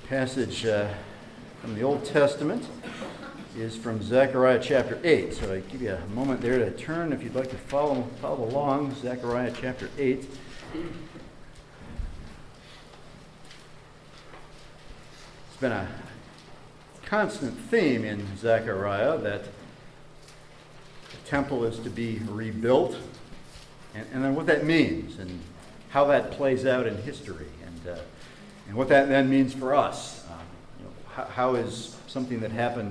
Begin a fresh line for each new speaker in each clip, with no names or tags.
Passage from the Old Testament is from Zechariah chapter 8. So I give you a moment there to turn if you'd like to follow along. Zechariah chapter 8. It's been a constant theme in Zechariah that the temple is to be rebuilt, and then what that means and how that plays out in history, and what that then means for us. How is something that happened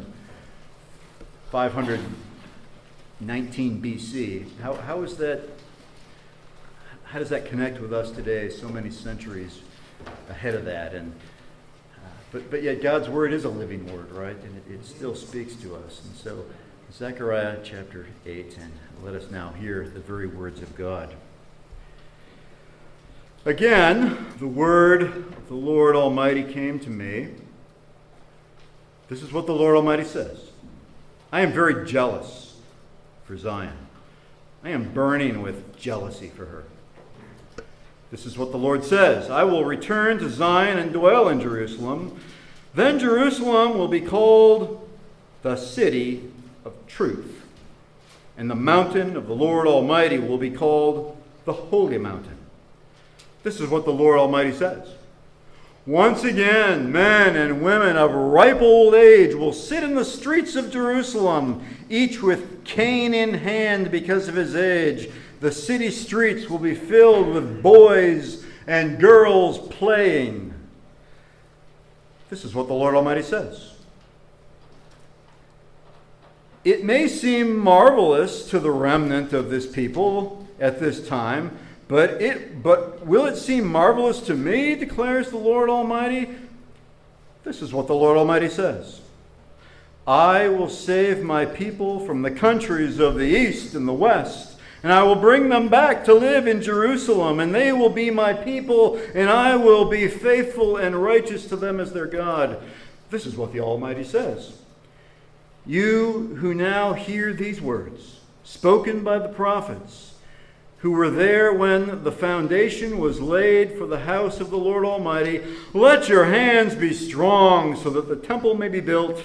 519 BC, how is that? How does that connect with us today, so many centuries ahead of that? And but yet God's word is a living word, right? And it still speaks to us. And so Zechariah chapter 8, and let us now hear the very words of God. Again, the word of the Lord Almighty came to me. This is what the Lord Almighty says. I am very jealous for Zion. I am burning with jealousy for her. This is what the Lord says. I will return to Zion and dwell in Jerusalem. Then Jerusalem will be called the city of truth, and the mountain of the Lord Almighty will be called the holy mountain. This is what the Lord Almighty says. Once again, men and women of ripe old age will sit in the streets of Jerusalem, each with cane in hand because of his age. The city streets will be filled with boys and girls playing. This is what the Lord Almighty says. It may seem marvelous to the remnant of this people at this time, but will it seem marvelous to me, declares the Lord Almighty? This is what the Lord Almighty says. I will save my people from the countries of the east and the west, and I will bring them back to live in Jerusalem, and they will be my people, and I will be faithful and righteous to them as their God. This is what the Almighty says. You who now hear these words, spoken by the prophets, who were there when the foundation was laid for the house of the Lord Almighty, let your hands be strong so that the temple may be built.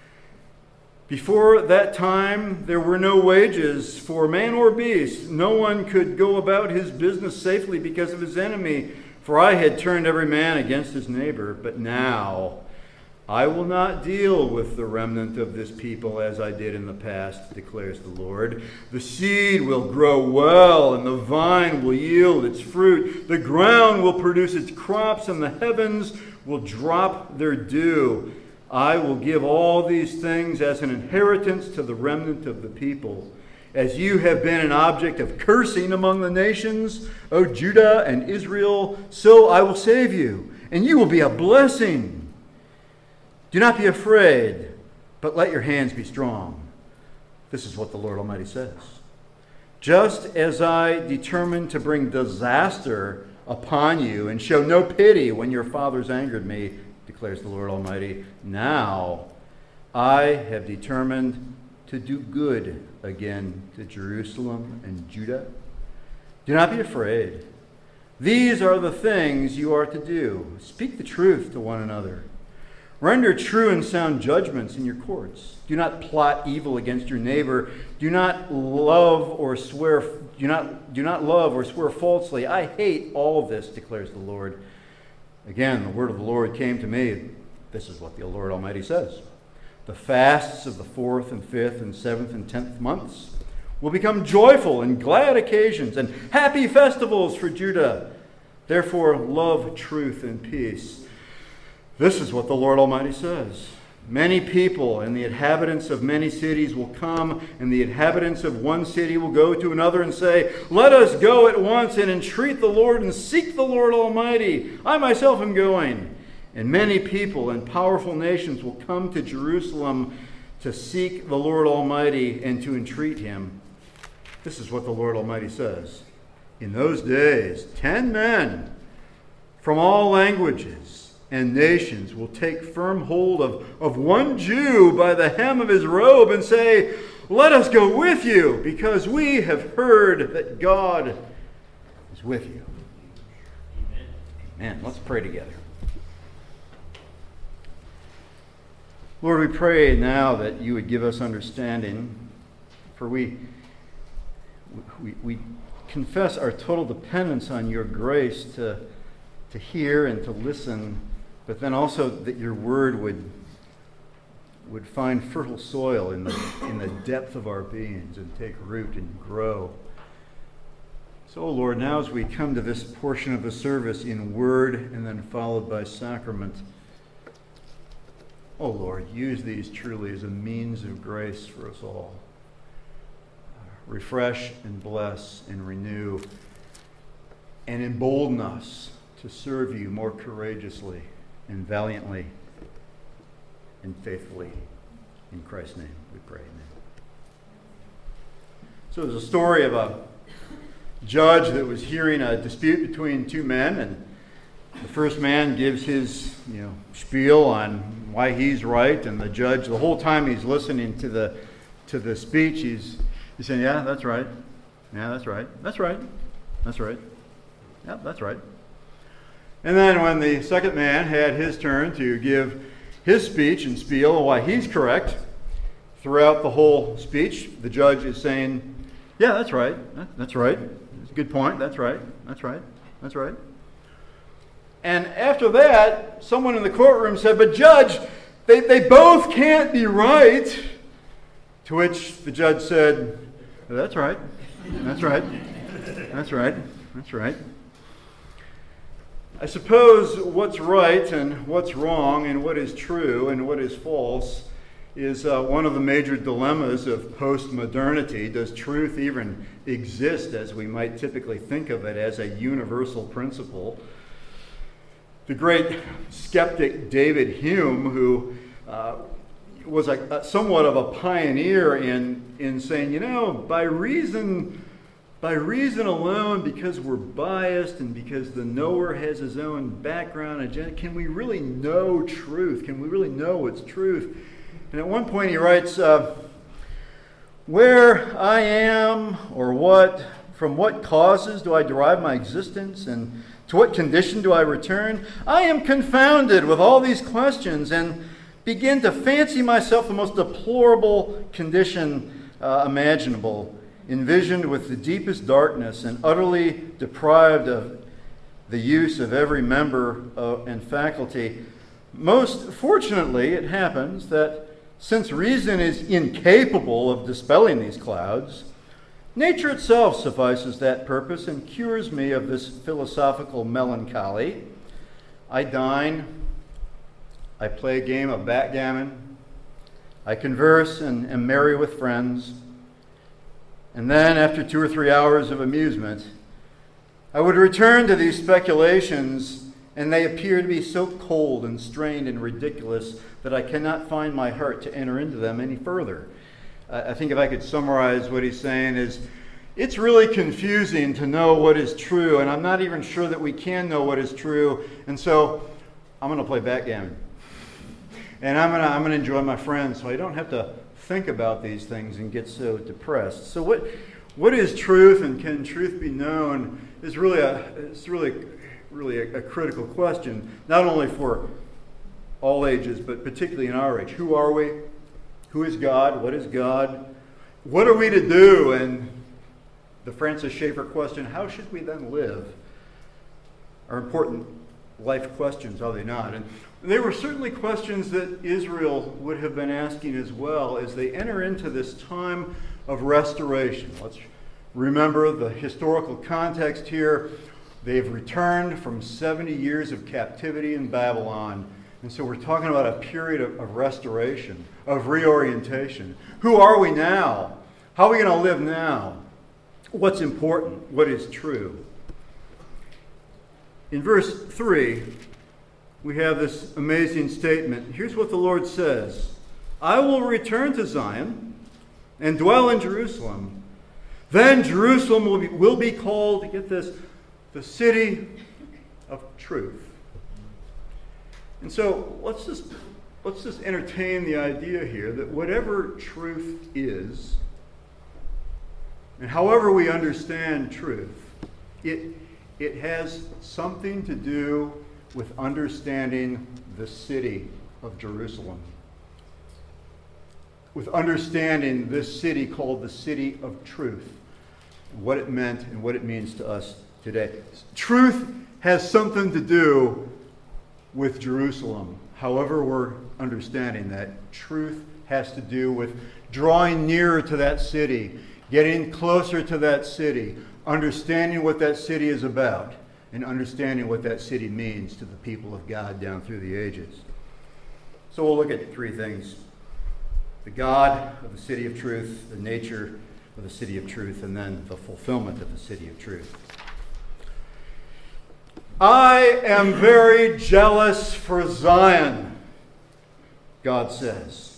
Before that time, there were no wages for man or beast. No one could go about his business safely because of his enemy, for I had turned every man against his neighbor. But now I will not deal with the remnant of this people as I did in the past, declares the Lord. The seed will grow well, and the vine will yield its fruit. The ground will produce its crops, and the heavens will drop their dew. I will give all these things as an inheritance to the remnant of the people. As you have been an object of cursing among the nations, O Judah and Israel, so I will save you, and you will be a blessing. Do not be afraid, but let your hands be strong. This is what the Lord Almighty says. Just as I determined to bring disaster upon you and show no pity when your fathers angered me, declares the Lord Almighty, now I have determined to do good again to Jerusalem and Judah. Do not be afraid. These are the things you are to do. Speak the truth to one another. Render true and sound judgments in your courts. Do not plot evil against your neighbor. Do not love or swear falsely. I hate all this, declares the Lord. Again, the word of the Lord came to me. This is what the Lord Almighty says. The fasts of the 4th and 5th and 7th and 10th months will become joyful and glad occasions and happy festivals for Judah. Therefore, love truth and peace. This is what the Lord Almighty says. Many people and the inhabitants of many cities will come, and the inhabitants of one city will go to another and say, let us go at once and entreat the Lord and seek the Lord Almighty. I myself am going. And many people and powerful nations will come to Jerusalem to seek the Lord Almighty and to entreat him. This is what the Lord Almighty says. In those days, 10 men from all languages and nations will take firm hold of one Jew by the hem of his robe and say, let us go with you, because we have heard that God is with you. Amen. Let's pray together. Lord, we pray now that you would give us understanding, for we confess our total dependence on your grace to hear and to listen, but then also that your word would find fertile soil in the depth of our beings and take root and grow. So, Lord, now as we come to this portion of the service in word and then followed by sacrament, oh Lord, use these truly as a means of grace for us all. Refresh and bless and renew and embolden us to serve you more courageously and valiantly and faithfully. In Christ's name we pray. Amen. So there's a story of a judge that was hearing a dispute between two men, and the first man gives his spiel on why he's right, and the judge, the whole time he's listening to the speech, he's saying, yeah, that's right. Yeah, that's right. That's right. That's right. Yeah, that's right. And then when the second man had his turn to give his speech and spiel on why he's correct, throughout the whole speech, the judge is saying, yeah, that's right. That's right. It's a good point. That's right. That's right. That's right. And after that, someone in the courtroom said, but Judge, they both can't be right. To which the judge said, that's right. That's right. That's right. That's right. I suppose what's right and what's wrong and what is true and what is false is one of the major dilemmas of post-modernity. Does truth even exist as we might typically think of it as a universal principle? The great skeptic David Hume, who was somewhat of a pioneer in saying, by reason alone, because we're biased and because the knower has his own background agenda, can we really know truth? Can we really know what's truth? And at one point he writes, where I am or from what causes do I derive my existence, and to what condition do I return? I am confounded with all these questions and begin to fancy myself the most deplorable condition imaginable, envisioned with the deepest darkness and utterly deprived of the use of every member and faculty. Most fortunately, it happens that since reason is incapable of dispelling these clouds, nature itself suffices that purpose and cures me of this philosophical melancholy. I dine, I play a game of backgammon, I converse and am merry with friends, and then after 2 or 3 hours of amusement, I would return to these speculations, and they appear to be so cold and strained and ridiculous that I cannot find my heart to enter into them any further. I think if I could summarize what he's saying is, it's really confusing to know what is true, and I'm not even sure that we can know what is true, and so I'm going to play backgammon. And I'm going to enjoy my friends so I don't have to think about these things and get so depressed. So what is truth, and can truth be known, is really a critical question, not only for all ages, but particularly in our age. Who are we? Who is God? What is God? What are we to do? And the Francis Schaeffer question, how should we then live? Are important life questions, are they not? And they were certainly questions that Israel would have been asking as well as they enter into this time of restoration. Let's remember the historical context here. They've returned from 70 years of captivity in Babylon. And so we're talking about a period of restoration, of reorientation. Who are we now? How are we going to live now? What's important? What is true? In verse 3, we have this amazing statement. Here's what the Lord says. I will return to Zion and dwell in Jerusalem. Then Jerusalem will be called, get this, the city of truth. And so let's just entertain the idea here that whatever truth is, and however we understand truth, it has something to do with understanding the city of Jerusalem. with understanding this city called the City of Truth, what it meant and what it means to us today. Truth has something to do with Jerusalem. However we're understanding that, truth has to do with drawing nearer to that city, getting closer to that city, understanding what that city is about, and understanding what that city means to the people of God down through the ages. So we'll look at three things: the God of the City of Truth, the nature of the City of Truth, and then the fulfillment of the City of Truth. I am very jealous for Zion, God says.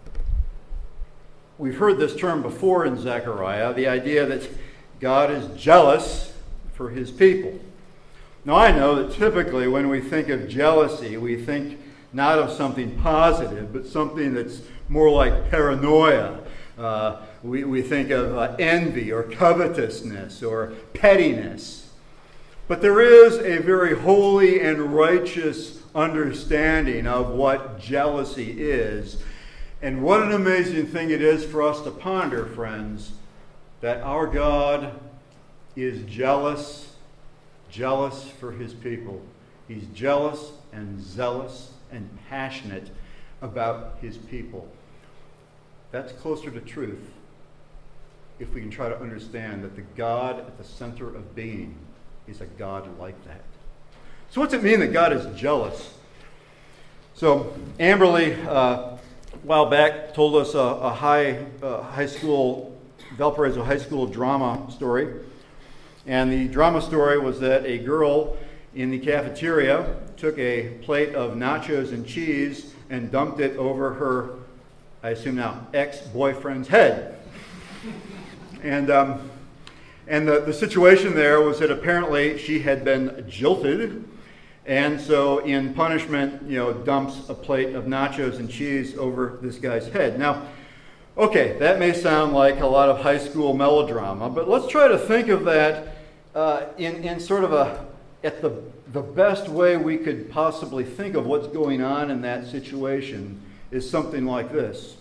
We've heard this term before in Zechariah, the idea that God is jealous for his people. Now, I know that typically when we think of jealousy, we think not of something positive, but something that's more like paranoia. We think of envy or covetousness or pettiness. But there is a very holy and righteous understanding of what jealousy is. And what an amazing thing it is for us to ponder, friends, that our God is jealous for his people. He's jealous and zealous and passionate about his people. That's closer to truth if we can try to understand that the God at the center of being is a God like that. So what's it mean that God is jealous? So Amberly, a while back, told us a high school, Valparaiso high school drama story. And the drama story was that a girl in the cafeteria took a plate of nachos and cheese and dumped it over her, I assume now, ex-boyfriend's head. And the situation there was that apparently she had been jilted, and so in punishment, dumps a plate of nachos and cheese over this guy's head. Now, okay, that may sound like a lot of high school melodrama, but let's try to think of that in sort of at the best way we could possibly think of what's going on in that situation is something like this.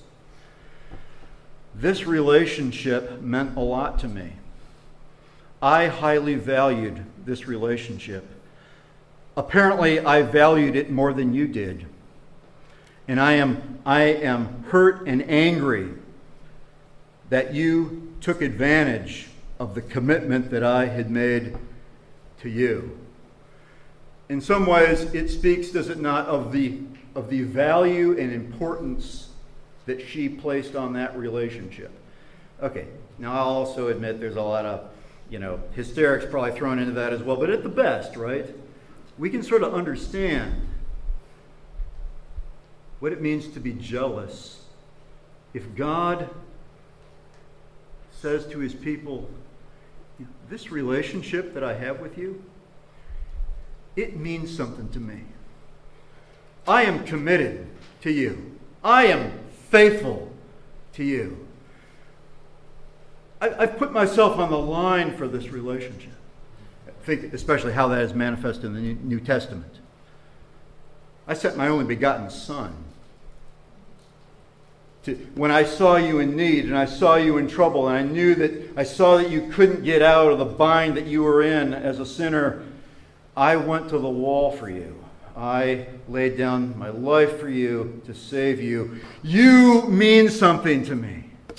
This relationship meant a lot to me. I highly valued this relationship. Apparently, I valued it more than you did. And I am hurt and angry that you took advantage of the commitment that I had made to you. In some ways, it speaks, does it not, of the value and importance that she placed on that relationship. Okay, now I'll also admit there's a lot of, hysterics probably thrown into that as well, but at the best, right, we can sort of understand what it means to be jealous if God says to his people, this relationship that I have with you, it means something to me. I am committed to you. I am faithful to you. I've put myself on the line for this relationship. Think especially how that is manifested in the New Testament. I sent my only begotten Son. When I saw you in need and I saw you in trouble and I saw that you couldn't get out of the bind that you were in as a sinner, I went to the wall for you. I laid down my life for you to save you. You mean something to me.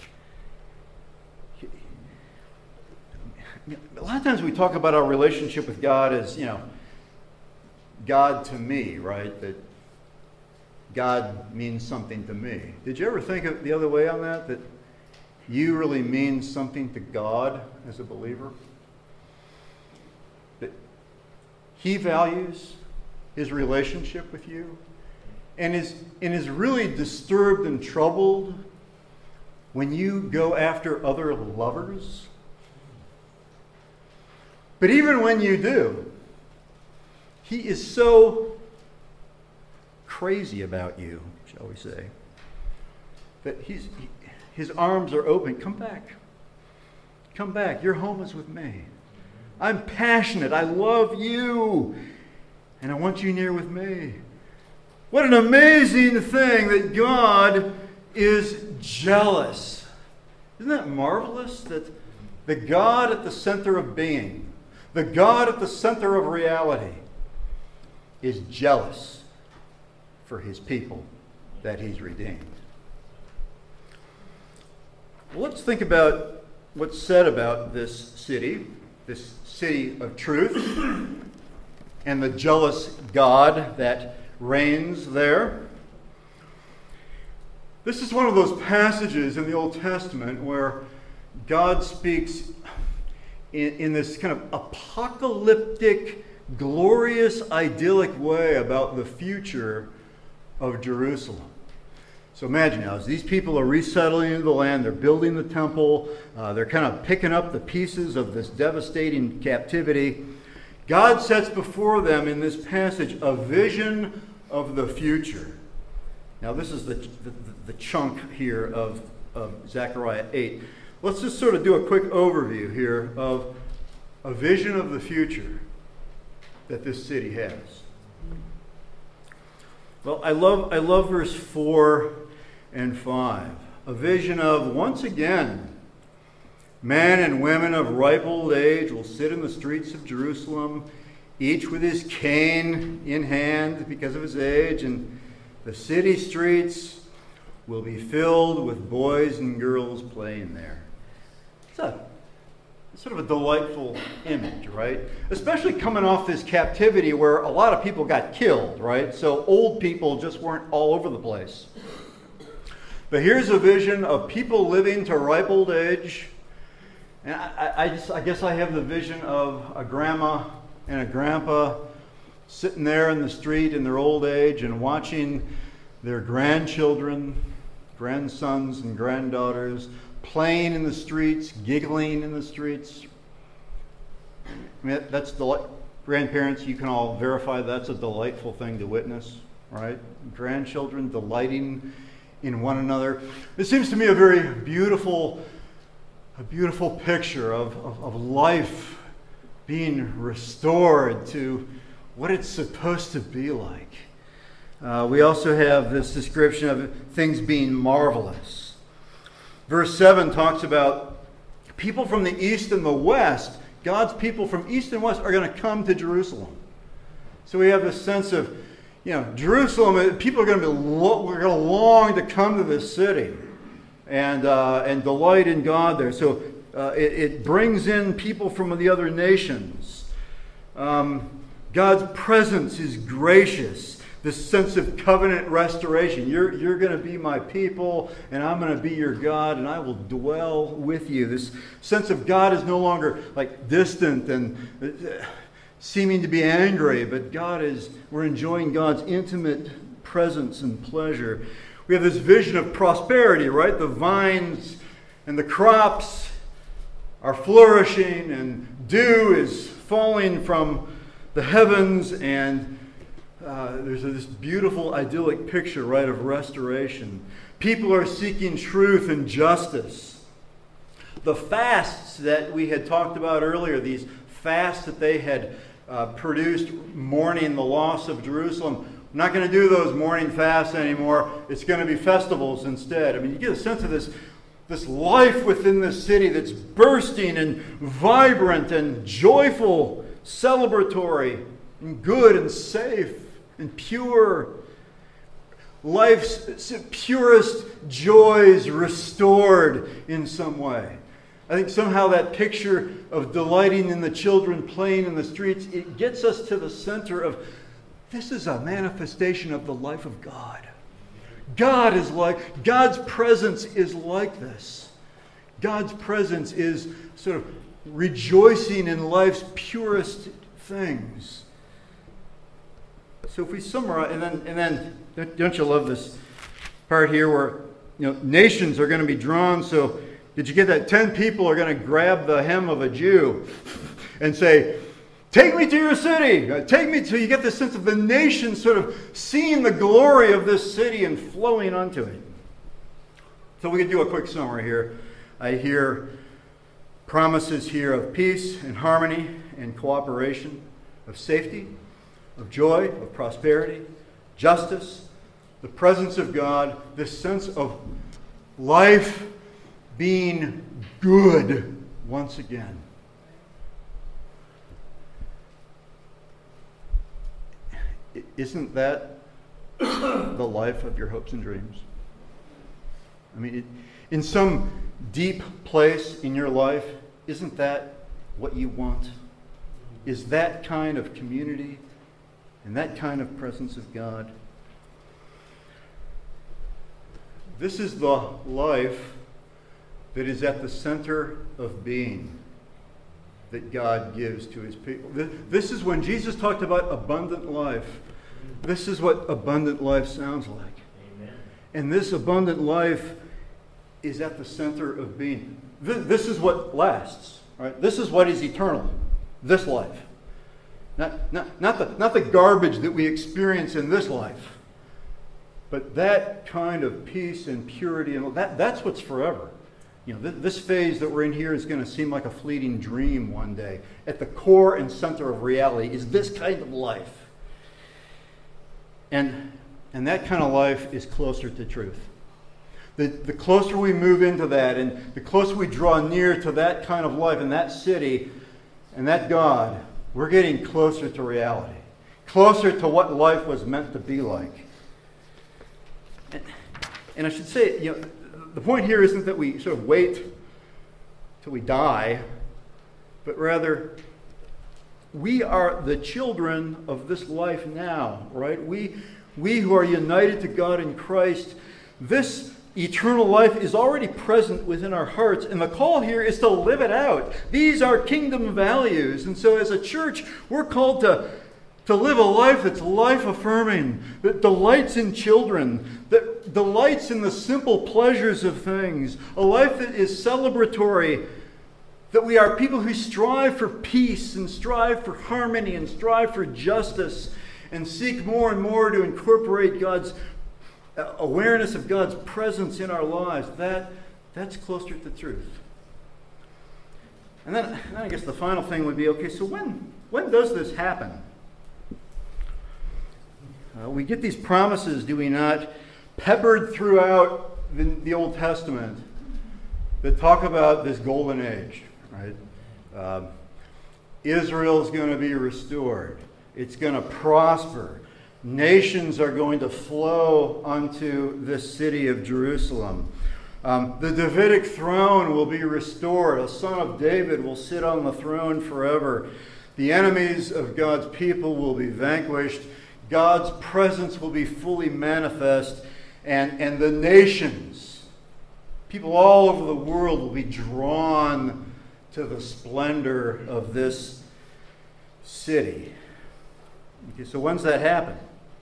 A lot of times we talk about our relationship with God as, God to me, right? That God means something to me. Did you ever think of the other way on that? That you really mean something to God as a believer? That he values his relationship with you and is really disturbed and troubled when you go after other lovers? But even when you do, he is so crazy about you, shall we say, that his arms are open. Come back. Come back. Your home is with me. I'm passionate. I love you. And I want you near with me. What an amazing thing that God is jealous. Isn't that marvelous? That the God at the center of being, the God at the center of reality, is jealous for his people that he's redeemed. Well, let's think about what's said about this city of truth, and the jealous God that reigns there. This is one of those passages in the Old Testament where God speaks in this kind of apocalyptic, glorious, idyllic way about the future of Jerusalem. So imagine now, as these people are resettling into the land, they're building the temple, they're kind of picking up the pieces of this devastating captivity. God sets before them in this passage a vision of the future. Now this is the chunk here of Zechariah 8. Let's just sort of do a quick overview here of a vision of the future that this city has. Well, I love verse 4 and 5. A vision of, once again, men and women of ripe old age will sit in the streets of Jerusalem, each with his cane in hand because of his age, and the city streets will be filled with boys and girls playing there. It's sort of a delightful image, right? Especially coming off this captivity where a lot of people got killed, right? So old people just weren't all over the place. But here's a vision of people living to ripe old age. And I guess I have the vision of a grandma and a grandpa sitting there in the street in their old age and watching their grandchildren, grandsons and granddaughters playing in the streets, giggling in the streets. I mean, that's grandparents, you can all verify that's a delightful thing to witness, right? Grandchildren delighting in one another. It seems to me a very beautiful picture of life being restored to what it's supposed to be like. We also have this description of things being marvelous. Verse 7 talks about people from the east and the west. God's people from east and west are going to come to Jerusalem. So we have this sense of, Jerusalem, people are going to we're going to long to come to this city and delight in God there. So it brings in people from the other nations. God's presence is gracious. This sense of covenant restoration. You're going to be my people, and I'm going to be your God, and I will dwell with you. This sense of God is no longer like distant and seeming to be angry, but we're enjoying God's intimate presence and pleasure. We have this vision of prosperity, right? The vines and the crops are flourishing, and dew is falling from the heavens, and there's this beautiful, idyllic picture, right, of restoration. People are seeking truth and justice. The fasts that we had talked about earlier, these fasts that they had produced mourning the loss of Jerusalem, we're not going to do those morning fasts anymore. It's going to be festivals instead. I mean, you get a sense of this life within this city that's bursting and vibrant and joyful, celebratory and good and safe and pure. Life's purest joys restored in some way. I think somehow that picture of delighting in the children playing in the streets, it gets us to the center of this is a manifestation of the life of God. God's presence is like this. God's presence is sort of rejoicing in life's purest things. So if we summarize, and then don't you love this part here where nations are going to be drawn? So did you get that? 10 people are going to grab the hem of a Jew and say, "Take me to your city. Take me to." You get this sense of the nation sort of seeing the glory of this city and flowing onto it. So we can do a quick summary here. I hear promises here of peace and harmony and cooperation, of safety, of joy, of prosperity, justice, the presence of God, this sense of life being good once again. Isn't that the life of your hopes and dreams? I mean, in some deep place in your life, isn't that what you want? Is that kind of community and that kind of presence of God? This is the life that is at the center of being that God gives to his people. This is when Jesus talked about abundant life. This is what abundant life sounds like.
Amen.
And this abundant life is at the center of being. This is what lasts. Right? This is what is eternal. This life. Not the garbage that we experience in this life. But that kind of peace and purity, and that's what's forever. This phase that we're in here is going to seem like a fleeting dream one day. At the core and center of reality is this kind of life. And that kind of life is closer to truth. The closer we move into that, and the closer we draw near to that kind of life in that city and that God, we're getting closer to reality. Closer to what life was meant to be like. And I should say, the point here isn't that we sort of wait till we die, but rather we are the children of this life now, right? We who are united to God in Christ, this eternal life is already present within our hearts, and the call here is to live it out. These are kingdom values, and so as a church, we're called to live a life that's life-affirming, that delights in children, that delights in the simple pleasures of things, a life that is celebratory, that we are people who strive for peace and strive for harmony and strive for justice and seek more and more to incorporate God's awareness of God's presence in our lives. That's closer to truth. And then I guess the final thing would be, okay, so when does this happen? We get these promises, do we not, peppered throughout the Old Testament that talk about this golden age, right? Israel's going to be restored. It's going to prosper. Nations are going to flow unto this city of Jerusalem. The Davidic throne will be restored. A son of David will sit on the throne forever. The enemies of God's people will be vanquished. God's presence will be fully manifest. And the nations, people all over the world, will be drawn to the splendor of this city. Okay, so when's that happen?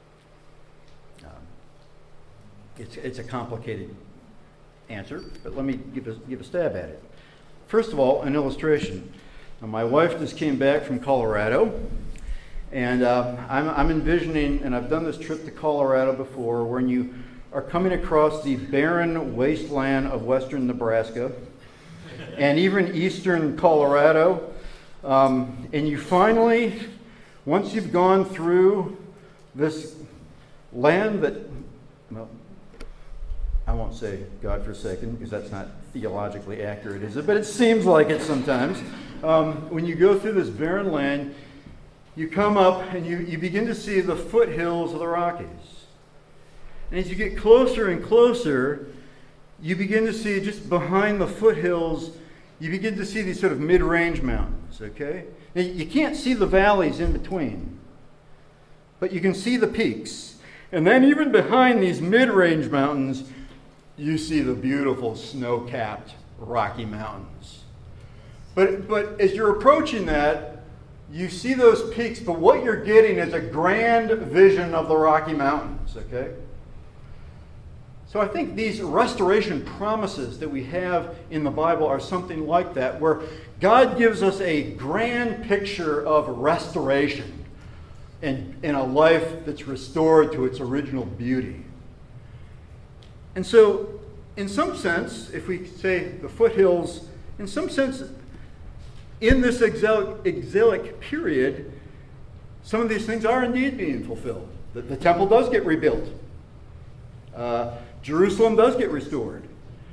It's a complicated answer, but let me give a stab at it. First of all, an illustration. Now, my wife just came back from Colorado, and I'm envisioning, and I've done this trip to Colorado before, when you are coming across the barren wasteland of western Nebraska and even eastern Colorado, and you finally, once you've gone through this land that, well, I won't say God-forsaken because that's not theologically accurate, is it? But it seems like it sometimes. When you go through this barren land, you come up and you begin to see the foothills of the Rockies. And as you get closer and closer, you begin to see just behind the foothills, you begin to see these sort of mid-range mountains, okay? Now, you can't see the valleys in between, but you can see the peaks. And then even behind these mid-range mountains, you see the beautiful snow-capped Rocky Mountains. But as you're approaching that, you see those peaks, but what you're getting is a grand vision of the Rocky Mountains, okay? So I think these restoration promises that we have in the Bible are something like that, where God gives us a grand picture of restoration and a life that's restored to its original beauty. And so, in some sense, if we say the foothills, in some sense, in this exilic period, some of these things are indeed being fulfilled. The temple does get rebuilt. Jerusalem does get restored.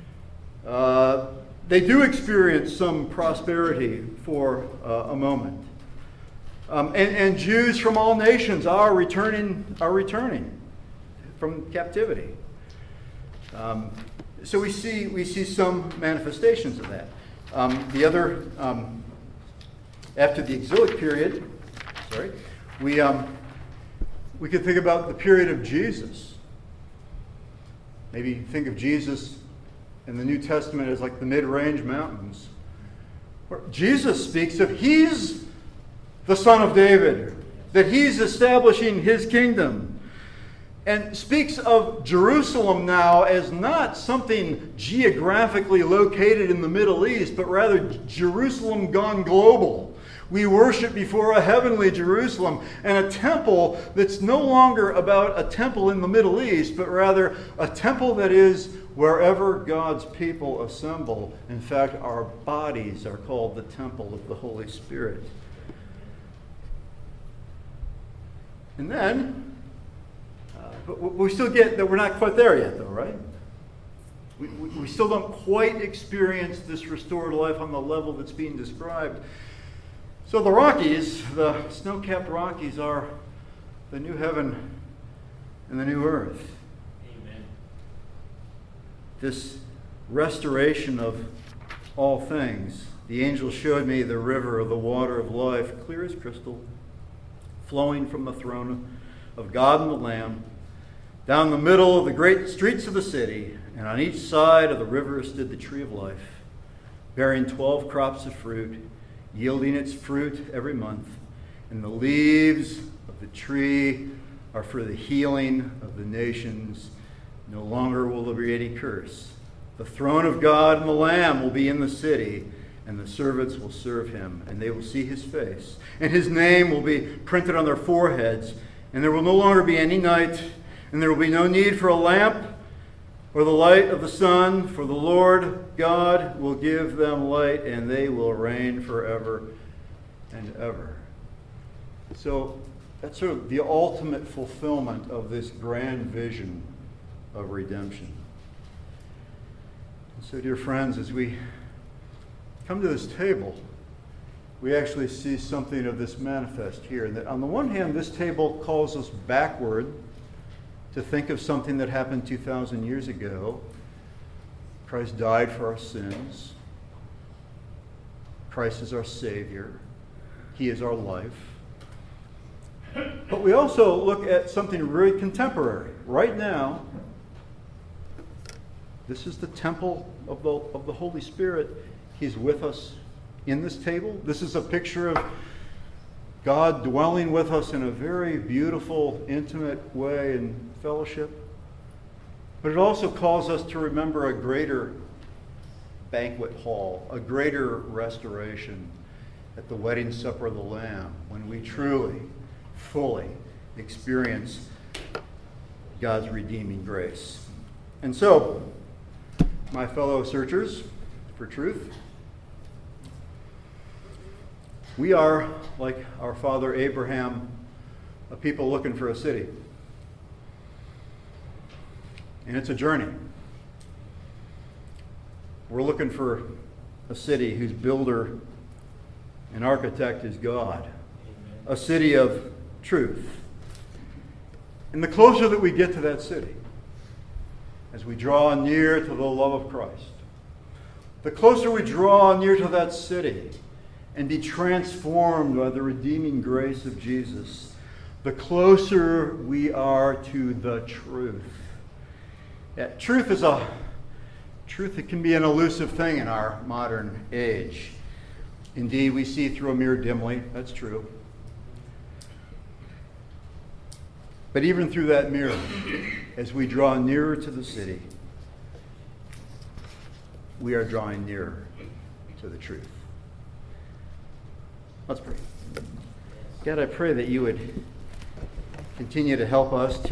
They do experience some prosperity for a moment. And Jews from all nations are returning from captivity. So we see some manifestations of that. After the exilic period, we could think about the period of Jesus. Maybe think of Jesus in the New Testament as like the mid-range mountains, where Jesus speaks of He's the Son of David, that He's establishing His kingdom, and speaks of Jerusalem now as not something geographically located in the Middle East, but rather Jerusalem gone global. We worship before a heavenly Jerusalem and a temple that's no longer about a temple in the Middle East, but rather a temple that is wherever God's people assemble. In fact, our bodies are called the temple of the Holy Spirit. And then, but we still get that we're not quite there yet, though, right? We still don't quite experience this restored life on the level that's being described. So the Rockies, the snow-capped Rockies, are the new heaven and the new earth.
Amen.
This restoration of all things. The angel showed me the river of the water of life, clear as crystal, flowing from the throne of God and the Lamb, down the middle of the great streets of the city, and on each side of the river stood the tree of life, bearing 12 crops of fruit, yielding its fruit every month. And the leaves of the tree are for the healing of the nations. No longer will there be any curse. The throne of God and the Lamb will be in the city, and the servants will serve Him, and they will see His face. And His name will be printed on their foreheads, and there will no longer be any night, and there will be no need for a lamp or the light of the sun, for the Lord God will give them light, and they will reign forever and ever. So that's sort of the ultimate fulfillment of this grand vision of redemption. And so, dear friends, as we come to this table, we actually see something of this manifest here. And that on the one hand, this table calls us backward to think of something that happened 2,000 years ago. Christ died for our sins. Christ is our Savior. He is our life. But we also look at something very contemporary. Right now, this is the temple of the Holy Spirit. He's with us in this table. This is a picture of God dwelling with us in a very beautiful, intimate way in fellowship. But it also calls us to remember a greater banquet hall, a greater restoration at the wedding supper of the Lamb, when we truly, fully experience God's redeeming grace. And so, my fellow searchers for truth, we are, like our father Abraham, a people looking for a city. And it's a journey. We're looking for a city whose builder and architect is God. Amen. A city of truth. And the closer that we get to that city, as we draw near to the love of Christ, the closer we draw near to that city and be transformed by the redeeming grace of Jesus, the closer we are to the truth. Yeah, truth it can be an elusive thing in our modern age. Indeed, we see through a mirror dimly. That's true. But even through that mirror, as we draw nearer to the city, we are drawing nearer to the truth. Let's pray. God, I pray that you would continue to help us to